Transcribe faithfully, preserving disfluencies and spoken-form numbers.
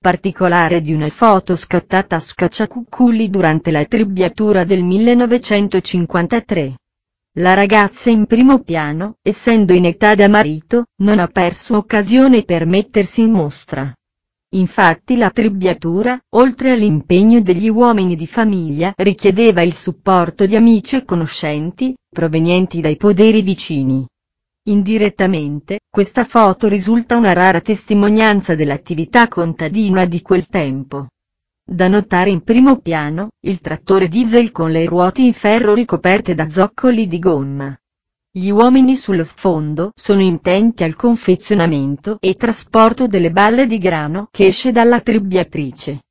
particolare di una foto scattata a Scacciacuculli durante la trebbiatura del millenovecentocinquantatré. La ragazza in primo piano, essendo in età da marito, non ha perso occasione per mettersi in mostra. Infatti la trebbiatura, oltre all'impegno degli uomini di famiglia, richiedeva il supporto di amici e conoscenti, provenienti dai poderi vicini. Indirettamente, questa foto risulta una rara testimonianza dell'attività contadina di quel tempo. Da notare in primo piano, il trattore diesel con le ruote in ferro ricoperte da zoccoli di gomma. Gli uomini sullo sfondo sono intenti al confezionamento e trasporto delle balle di grano che esce dalla trebbiatrice.